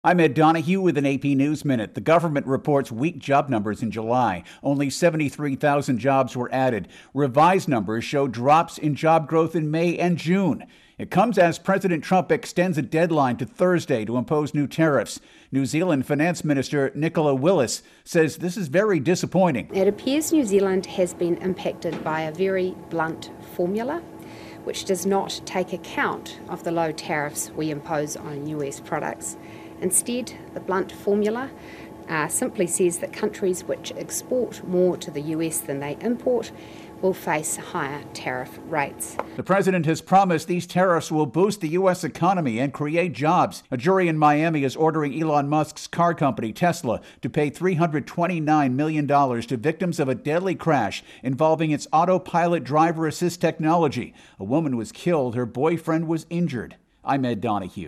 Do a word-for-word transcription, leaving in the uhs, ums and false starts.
I'm Ed Donahue with an A P News Minute. The government reports weak job numbers in July. Only seventy-three thousand jobs were added. Revised numbers show drops in job growth in May and June. It comes as President Trump extends a deadline to Thursday to impose new tariffs. New Zealand Finance Minister Nicola Willis says this is very disappointing. It appears New Zealand has been impacted by a very blunt formula, which does not take account of the low tariffs we impose on U S products. Instead, the blunt formula uh, simply says that countries which export more to the U S than they import will face higher tariff rates. The president has promised these tariffs will boost the U S economy and create jobs. A jury in Miami is ordering Elon Musk's car company, Tesla, to pay three hundred twenty-nine million dollars to victims of a deadly crash involving its autopilot driver assist technology. A woman was killed. Her boyfriend was injured. I'm Ed Donahue.